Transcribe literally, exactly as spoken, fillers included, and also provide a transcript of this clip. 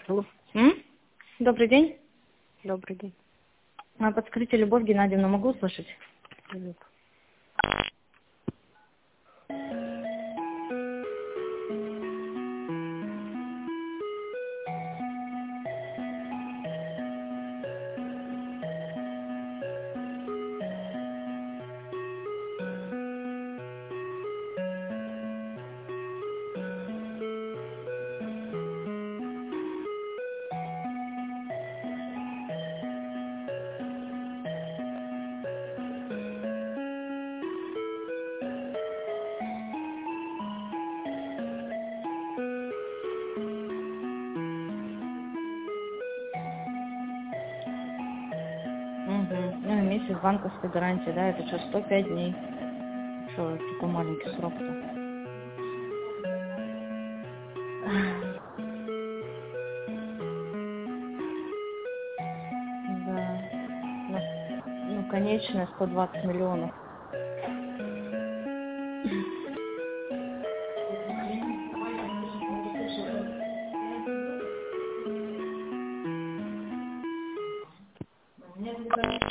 Алло. М? Добрый день. Добрый день. А, Подскажите, Любовь Геннадьевна, могу услышать? Нет. Угу. Ну и месяц банковской гарантии, да, это что, сто пять дней. Что, такой маленький срок-то? Да. Ну, ну, конечно, сто двадцать миллионов. Нет,